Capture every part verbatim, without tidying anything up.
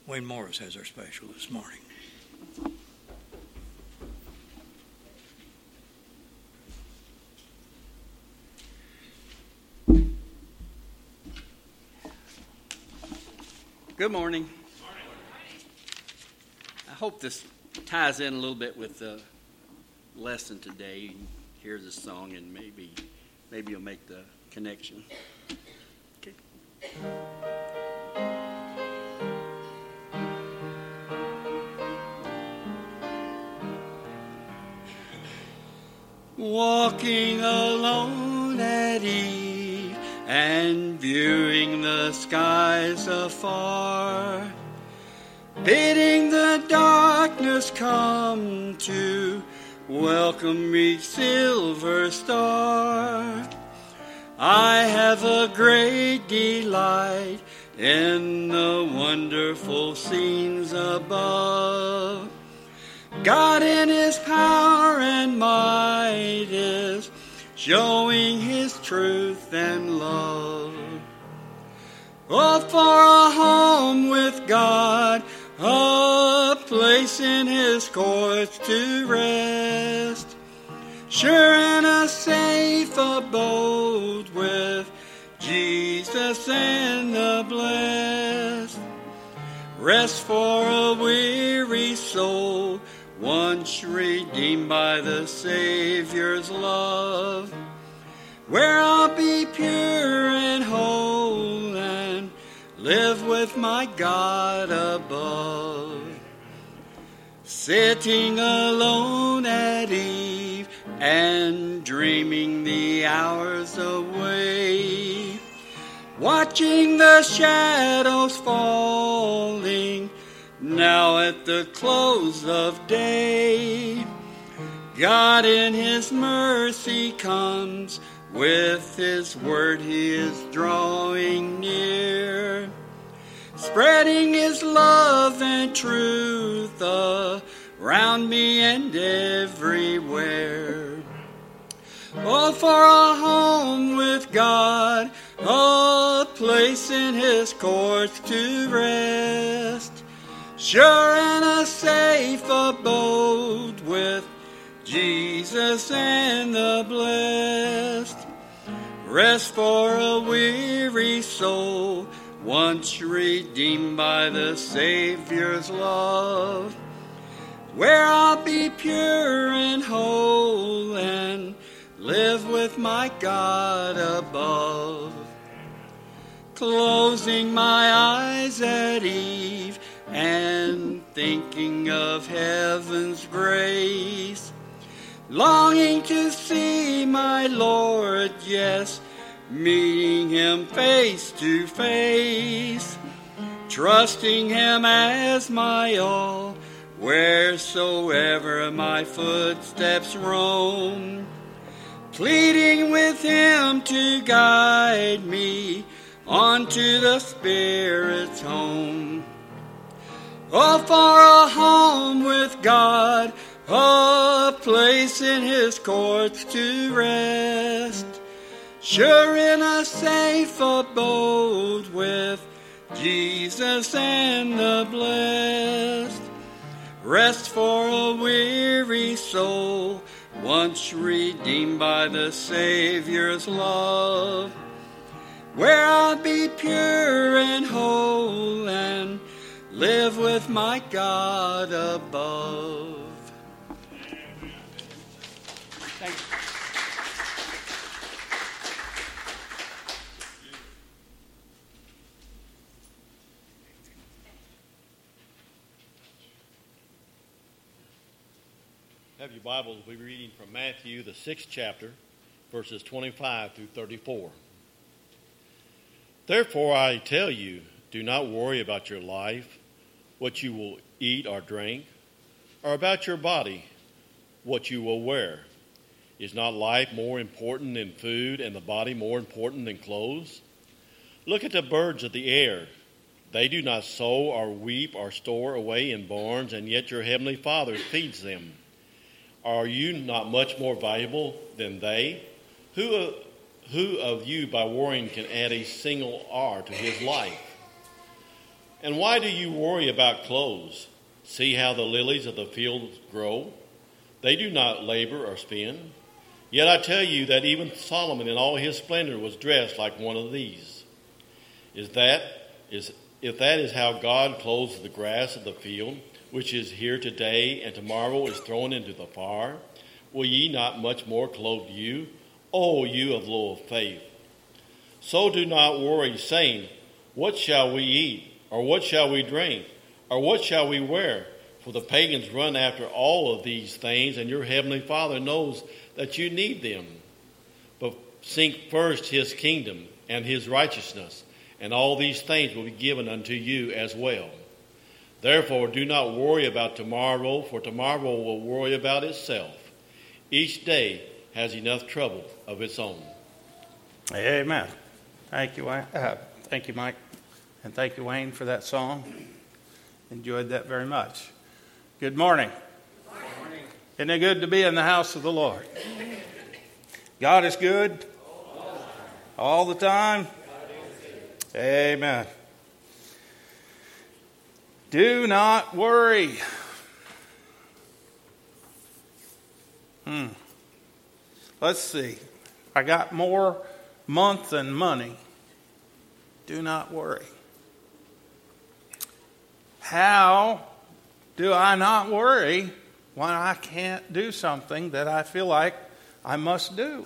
Wayne Morris has our special this morning. Good morning. I hope this ties in a little bit with the lesson today. You can hear the song and maybe maybe you'll make the connection. Okay. Walking alone at eve and viewing the skies afar, bidding the darkness come to welcome each silver star. I have a great delight in the wonderful scenes above. God in his power and might is showing his truth and love. Oh, for a home with God, a place in his courts to rest, sure and a safe abode with Jesus and the blessed. Rest for a weary soul, once redeemed by the Savior's love, where I'll be pure and whole and live with my God above. Sitting alone at eve and dreaming the hours away, watching the shadows falling now at the close of day. God in his mercy comes, with his word he is drawing near, spreading his love and truth around me and everywhere. Oh, for a home with God, a place in his courts to rest, sure and a safe abode with Jesus and the blessed. Rest for a weary soul, once redeemed by the Savior's love, where I'll be pure and whole and live with my God above. Closing my eyes at eve and thinking of heaven's grace, longing to see my Lord, yes, meeting him face to face, trusting him as my all, wheresoever my footsteps roam, pleading with him to guide me onto the Spirit's home. Oh, for a home with God, a place in his courts to rest, sure in a safe abode with Jesus and the blessed. Rest for a weary soul, once redeemed by the Savior's love, where I'll be pure and whole and live with my God above. Thank you. Have your Bibles. We'll be reading from Matthew, the sixth chapter, verses twenty-five through thirty-four. Therefore I tell you, do not worry about your life, what you will eat or drink, or about your body, what you will wear. Is not life more important than food, and the body more important than clothes? Look at the birds of the air. They do not sow or reap or store away in barns, and yet your heavenly Father feeds them. Are you not much more valuable than they? Who, who of you by worrying can add a single hour to his life? And why do you worry about clothes? See how the lilies of the field grow? They do not labor or spin. Yet I tell you that even Solomon in all his splendor was dressed like one of these. Is that is if that is how God clothes the grass of the field, which is here today and tomorrow is thrown into the fire, will ye not much more clothe you, O you of little faith? So do not worry, saying, what shall we eat? Or what shall we drink? Or what shall we wear? For the pagans run after all of these things, and your heavenly Father knows that you need them. But seek first his kingdom and his righteousness, and all these things will be given unto you as well. Therefore do not worry about tomorrow, for tomorrow will worry about itself. Each day has enough trouble of its own. Amen. Thank you, Wayne. Uh, thank you, Mike. And thank you, Wayne, for that song. Enjoyed that very much. Good morning. Good morning. Isn't it good to be in the house of the Lord? God is good all the time. Amen. Do not worry. Hmm. Let's see. I got more month than money. Do not worry. How do I not worry when I can't do something that I feel like I must do?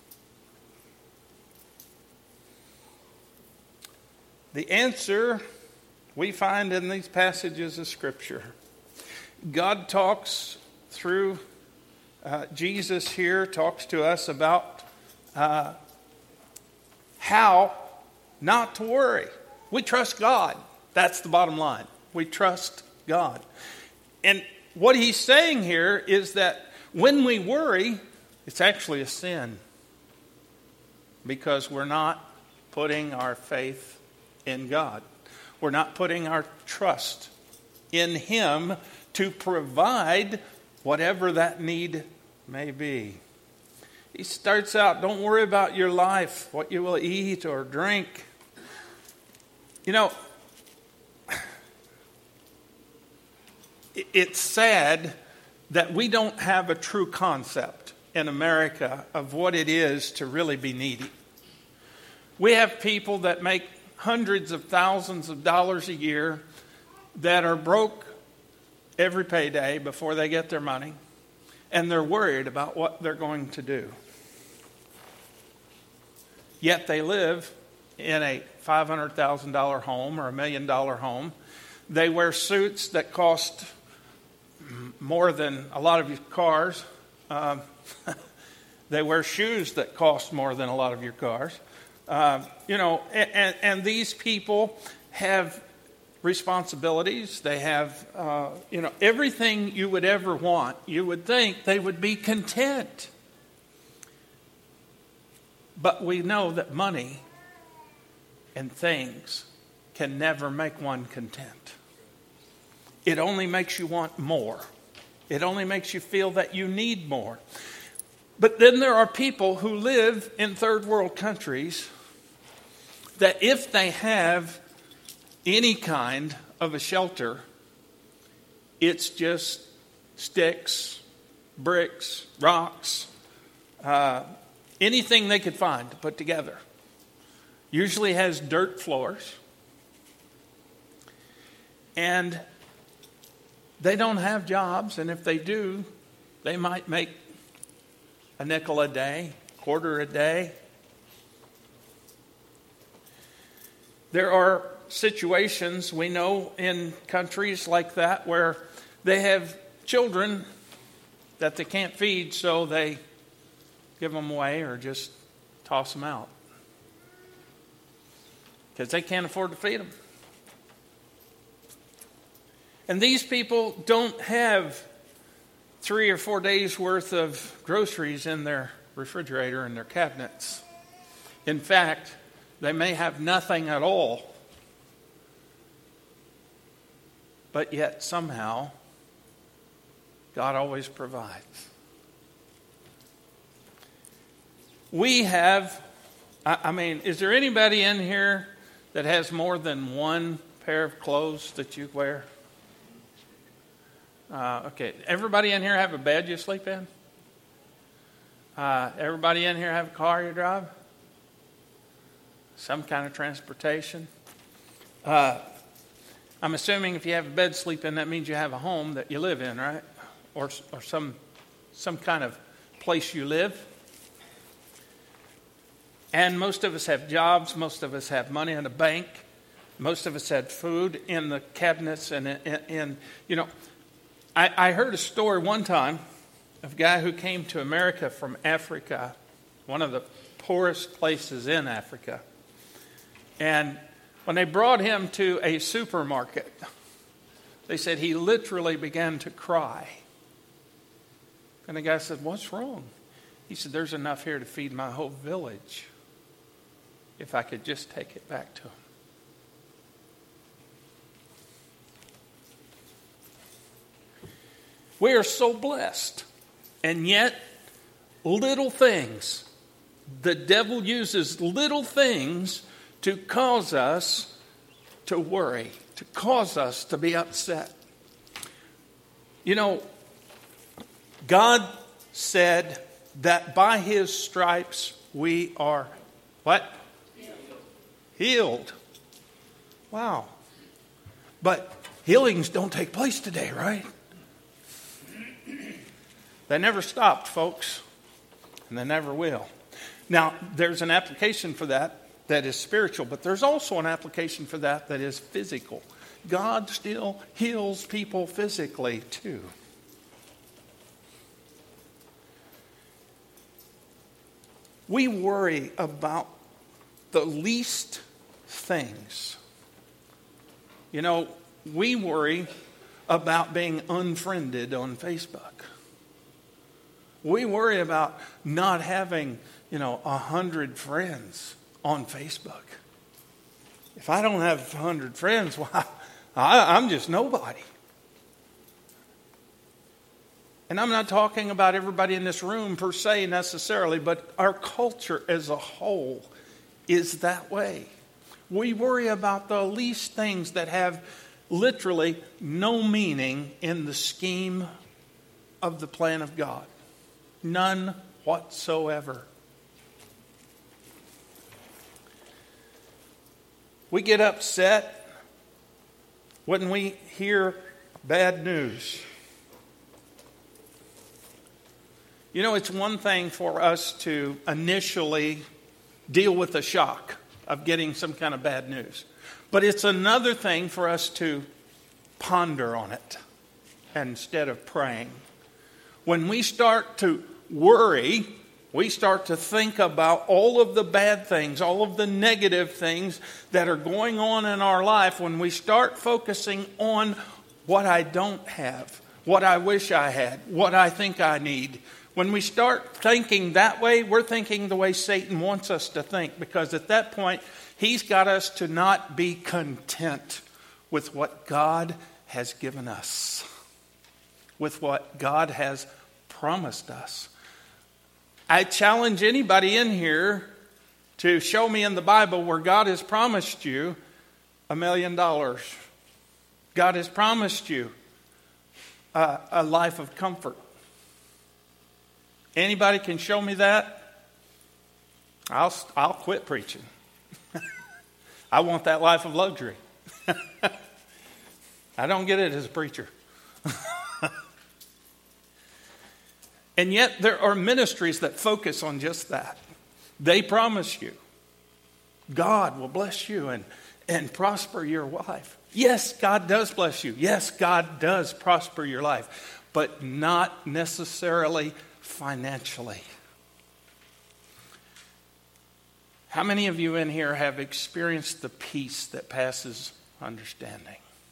The answer we find in these passages of Scripture. God talks through uh, Jesus here, talks to us about uh, how not to worry. We trust God. That's the bottom line. We trust God. And what he's saying here is that when we worry, it's actually a sin. Because we're not putting our faith in God. We're not putting our trust in him to provide whatever that need may be. He starts out, don't worry about your life, what you will eat or drink. You know, it's sad that we don't have a true concept in America of what it is to really be needy. We have people that make hundreds of thousands of dollars a year that are broke every payday before they get their money, and they're worried about what they're going to do. Yet they live in a five hundred thousand dollars home or a million dollar home. They wear suits that cost more than a lot of your cars. Um, they wear shoes that cost more than a lot of your cars. Uh, you know, and, and these people have responsibilities. They have, uh, you know, everything you would ever want. You would think they would be content. But we know that money and things can never make one content. It only makes you want more. It only makes you feel that you need more. But then there are people who live in third world countries that if they have any kind of a shelter, it's just sticks, bricks, rocks, uh, anything they could find to put together. Usually has dirt floors. And they don't have jobs, and if they do, they might make a nickel a day, quarter a day. There are situations we know in countries like that where they have children that they can't feed, so they give them away or just toss them out because they can't afford to feed them. And these people don't have three or four days worth of groceries in their refrigerator and their cabinets. In fact, they may have nothing at all. But yet somehow, God always provides. We have, I mean, is there anybody in here that has more than one pair of clothes that you wear? Uh, okay, everybody in here have a bed you sleep in? Uh, everybody in here have a car you drive? Some kind of transportation? Uh, I'm assuming if you have a bed to sleep in, that means you have a home that you live in, right? Or or some some kind of place you live. And most of us have jobs. Most of us have money in the bank. Most of us had food in the cabinets. And, in, in you know, I, I heard a story one time of a guy who came to America from Africa, one of the poorest places in Africa. And when they brought him to a supermarket, they said he literally began to cry. And the guy said, "What's wrong?" He said, "There's enough here to feed my whole village if I could just take it back to him." We are so blessed. And yet, little things, the devil uses little things to cause us to worry, to cause us to be upset. You know, God said that by His stripes we are what? Healed. Healed. Wow. But healings don't take place today, right? They never stopped, folks. And they never will. Now, there's an application for that that is spiritual, but there's also an application for that that is physical. God still heals people physically, too. We worry about the least things. You know, we worry about being unfriended on Facebook. We worry about not having, you know, a hundred friends on Facebook. If I don't have a hundred friends, well, I, I'm just nobody. And I'm not talking about everybody in this room per se necessarily, but our culture as a whole is that way. We worry about the least things that have literally no meaning in the scheme of the plan of God. None whatsoever. We get upset when we hear bad news. You know, it's one thing for us to initially deal with the shock of getting some kind of bad news. But it's another thing for us to ponder on it instead of praying. When we start to worry, we start to think about all of the bad things, all of the negative things that are going on in our life. When we start focusing on what I don't have, what I wish I had, what I think I need. When we start thinking that way, we're thinking the way Satan wants us to think. Because at that point, he's got us to not be content with what God has given us, with what God has promised us. I challenge anybody in here to show me in the Bible where God has promised you a million dollars. God has promised you a, a life of comfort. Anybody can show me that? I'll I'll quit preaching. I want that life of luxury. I don't get it as a preacher. And yet there are ministries that focus on just that. They promise you God will bless you and, and prosper your life. Yes, God does bless you. Yes, God does prosper your life. But not necessarily financially. How many of you in here have experienced the peace that passes understanding?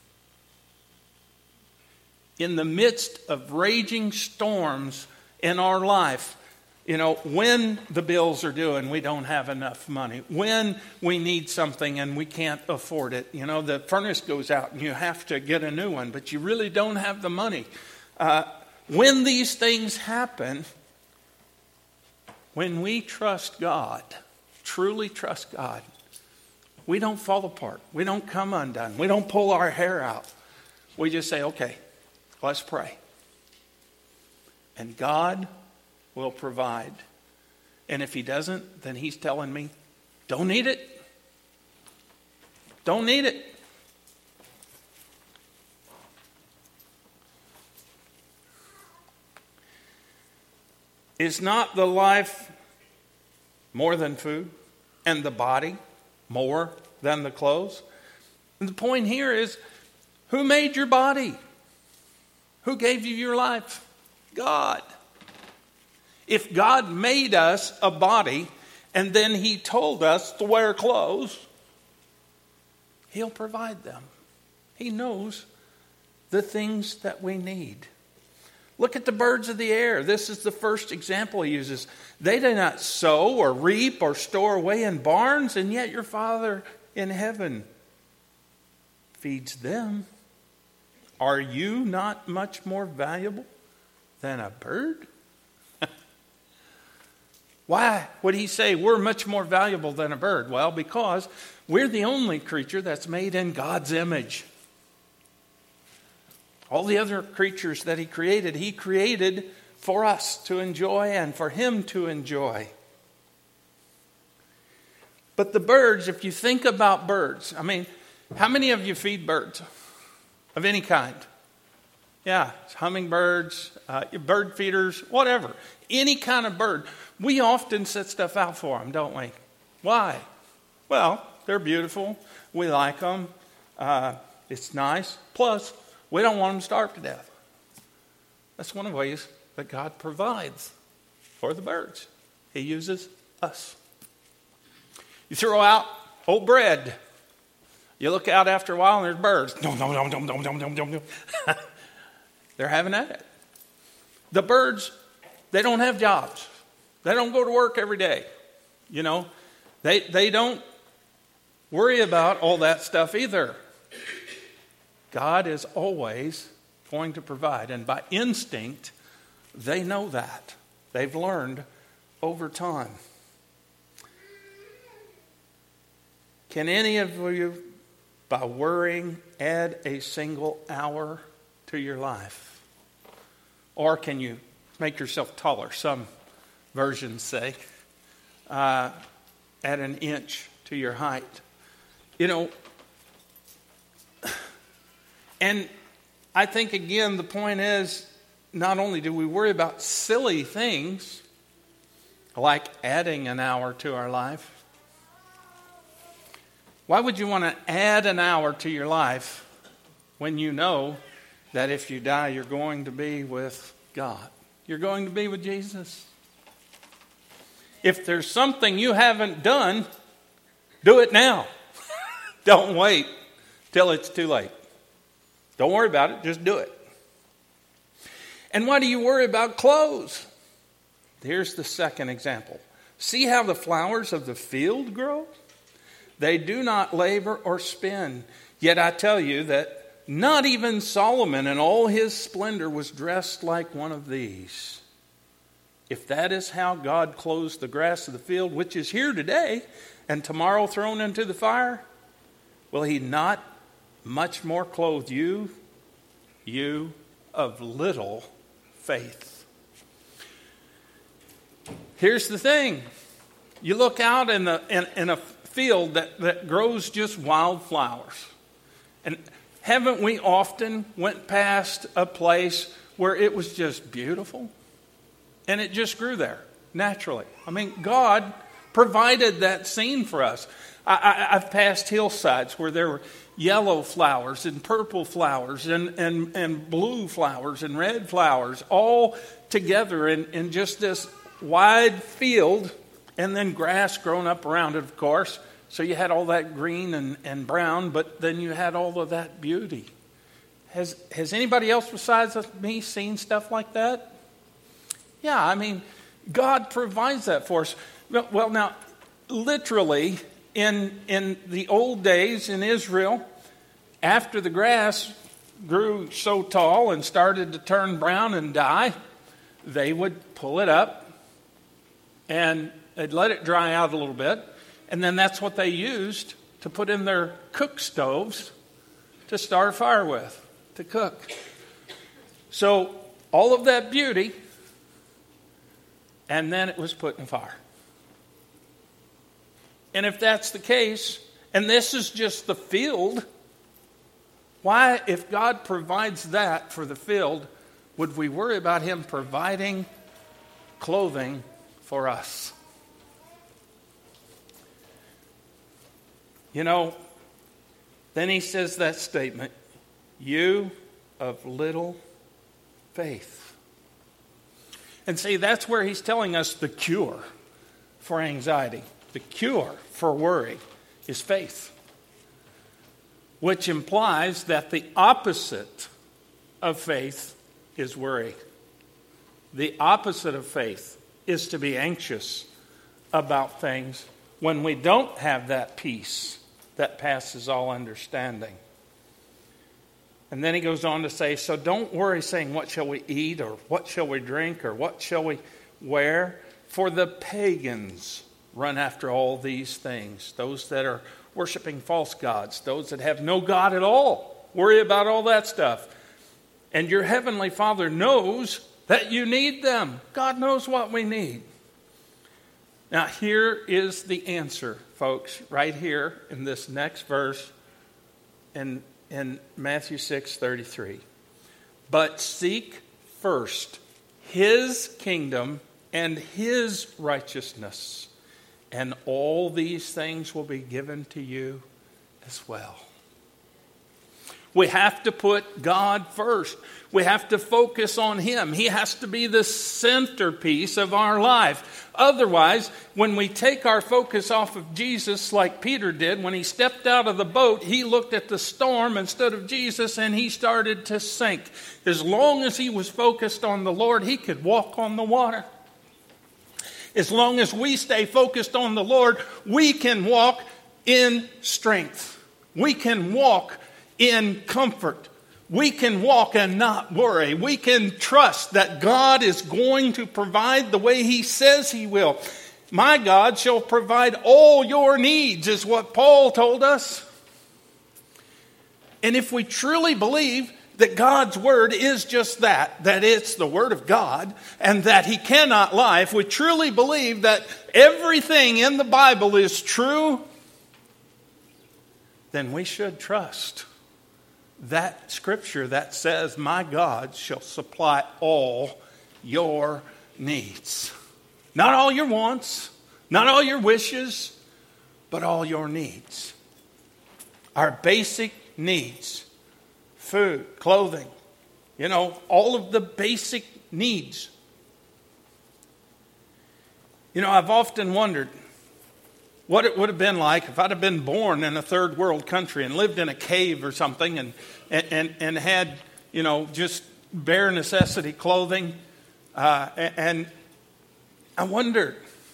In the midst of raging storms in our life, you know, when the bills are due and we don't have enough money, when we need something and we can't afford it, you know, the furnace goes out and you have to get a new one, but you really don't have the money. Uh, when these things happen, when we trust God, truly trust God, we don't fall apart. We don't come undone. We don't pull our hair out. We just say, okay, let's pray. And God will provide. And if he doesn't, then he's telling me, don't need it. Don't need it. Is not the life more than food, and the body more than the clothes? And the point here is, who made your body? Who gave you your life? God. If God made us a body, and then he told us to wear clothes, he'll provide them. He knows the things that we need. Look at the birds of the air. This is the first example he uses. They do not sow or reap or store away in barns, and yet your Father in heaven feeds them. Are you not much more valuable than a bird? Why would he say we're much more valuable than a bird? Well, because we're the only creature that's made in God's image. All the other creatures that he created, he created for us to enjoy and for him to enjoy. But the birds, if you think about birds, I mean, how many of you feed birds of any kind? Yeah, hummingbirds, uh, bird feeders, whatever. Any kind of bird. We often set stuff out for them, don't we? Why? Well, they're beautiful. We like them. Uh, it's nice. Plus, we don't want them to starve to death. That's one of the ways that God provides for the birds. He uses us. You throw out old bread. You look out after a while and there's birds. No, no, no, no, no, no, no, no, no. They're having at it. The birds, they don't have jobs. They don't go to work every day. You know, they they don't worry about all that stuff either. God is always going to provide. And by instinct, they know that. They've learned over time. Can any of you, by worrying, add a single hour to your life? Or can you make yourself taller? Some versions say, uh, add an inch to your height. You know, and I think, again, the point is, not only do we worry about silly things, like adding an hour to our life. Why would you want to add an hour to your life when you know that if you die, you're going to be with God? You're going to be with Jesus. If there's something you haven't done, do it now. Don't wait till it's too late. Don't worry about it. Just do it. And why do you worry about clothes? Here's the second example. See how the flowers of the field grow? They do not labor or spin. Yet I tell you that not even Solomon in all his splendor was dressed like one of these. If that is how God clothes the grass of the field, which is here today and tomorrow thrown into the fire, will he not much more clothe you, you of little faith? Here's the thing. You look out in, the, in, in a field that, that grows just wildflowers. And haven't we often went past a place where it was just beautiful? And it just grew there, naturally. I mean, God provided that scene for us. I, I, I've passed hillsides where there were yellow flowers and purple flowers and, and, and blue flowers and red flowers all together in, in just this wide field, and then grass grown up around it, of course. So you had all that green and, and brown, but then you had all of that beauty. Has, has anybody else besides me seen stuff like that? Yeah, I mean, God provides that for us. Well, now, literally, in in the old days in Israel, after the grass grew so tall and started to turn brown and die, they would pull it up and they'd let it dry out a little bit, and then that's what they used to put in their cook stoves to start a fire with, to cook. So all of that beauty, and then it was put in fire. And if that's the case, and this is just the field, why, if God provides that for the field, would we worry about him providing clothing for us? You know, then he says that statement, you of little faith. And see, that's where he's telling us the cure for anxiety. The cure for worry is faith. Which implies that the opposite of faith is worry. The opposite of faith is to be anxious about things when we don't have that peace that passes all understanding. And then he goes on to say, so don't worry saying, what shall we eat, or what shall we drink, or what shall we wear? For the pagans run after all these things. Those that are worshiping false gods, those that have no God at all, worry about all that stuff. And your heavenly Father knows that you need them. God knows what we need. Now here is the answer, folks, right here in this next verse in, in Matthew six thirty-three. But seek first his kingdom and his righteousness, and all these things will be given to you as well. We have to put God first. We have to focus on him. He has to be the centerpiece of our life. Otherwise, when we take our focus off of Jesus, like Peter did, when he stepped out of the boat, he looked at the storm instead of Jesus and he started to sink. As long as he was focused on the Lord, he could walk on the water. As long as we stay focused on the Lord, we can walk in strength. We can walk in comfort. We can walk and not worry. We can trust that God is going to provide the way he says he will. My God shall provide all your needs, is what Paul told us. And if we truly believe that God's word is just that, that it's the word of God, and that he cannot lie, if we truly believe that everything in the Bible is true, then we should trust that scripture that says, my God shall supply all your needs. Not all your wants, not all your wishes, but all your needs. Our basic needs. Food, clothing, you know, all of the basic needs. You know, I've often wondered what it would have been like if I'd have been born in a third world country and lived in a cave or something and and, and had, you know, just bare necessity clothing. Uh, and I wondered,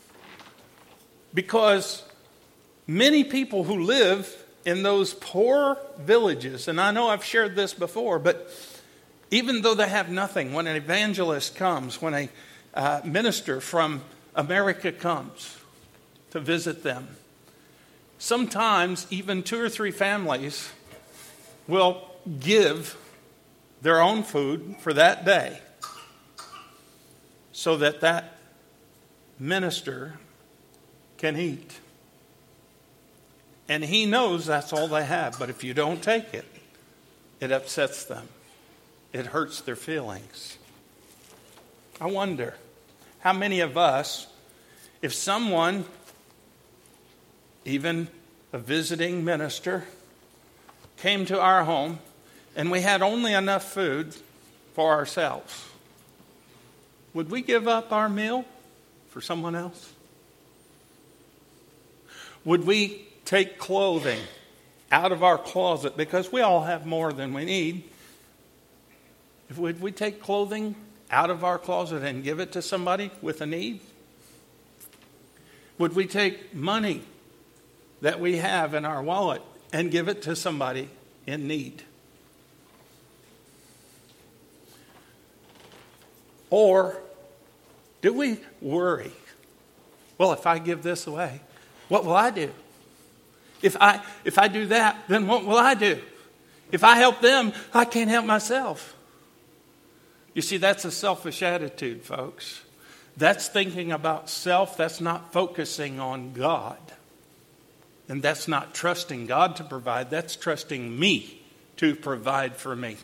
because many people who live in those poor villages, and I know I've shared this before, but even though they have nothing, when an evangelist comes, when a uh, minister from America comes to visit them, sometimes even two or three families will give their own food for that day so that that minister can eat. And he knows that's all they have. But if you don't take it, it upsets them. It hurts their feelings. I wonder how many of us, if someone, even a visiting minister, came to our home and we had only enough food for ourselves, would we give up our meal for someone else? Would we take clothing out of our closet, because we all have more than we need? Would we take clothing out of our closet and give it to somebody with a need? Would we take money that we have in our wallet and give it to somebody in need? Or do we worry? Well, if I give this away, what will I do? If I, if I do that, then what will I do? If I help them, I can't help myself. You see, that's a selfish attitude, folks. That's thinking about self. That's not focusing on God. And that's not trusting God to provide. That's trusting me to provide for me.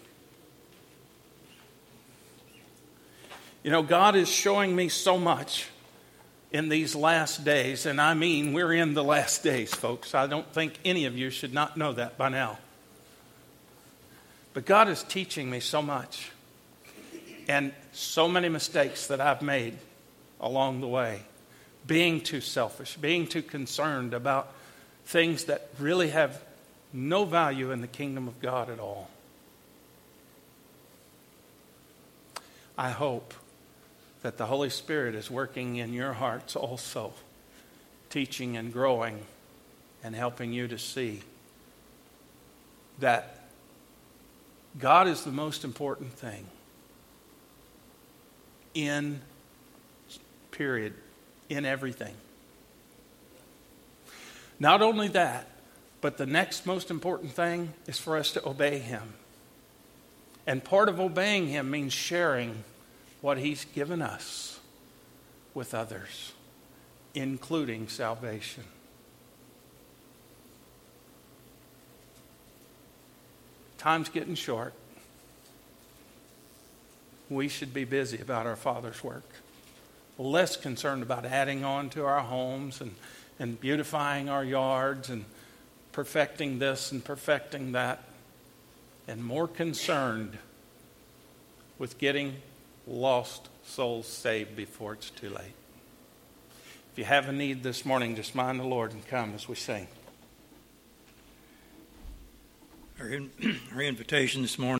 You know, God is showing me so much in these last days. And I mean, we're in the last days, folks. I don't think any of you should not know that by now. But God is teaching me so much. And so many mistakes that I've made along the way. Being too selfish, being too concerned about things that really have no value in the kingdom of God at all. I hope that the Holy Spirit is working in your hearts also, teaching and growing and helping you to see that God is the most important thing in, period, in everything. Not only that, but the next most important thing is for us to obey Him. And part of obeying Him means sharing what He's given us with others, including salvation. Time's getting short. We should be busy about our Father's work. Less concerned about adding on to our homes and, and beautifying our yards and perfecting this and perfecting that. And more concerned with getting lost souls saved before it's too late. If you have a need this morning, just mind the Lord and come as we sing. Our, in, our invitation this morning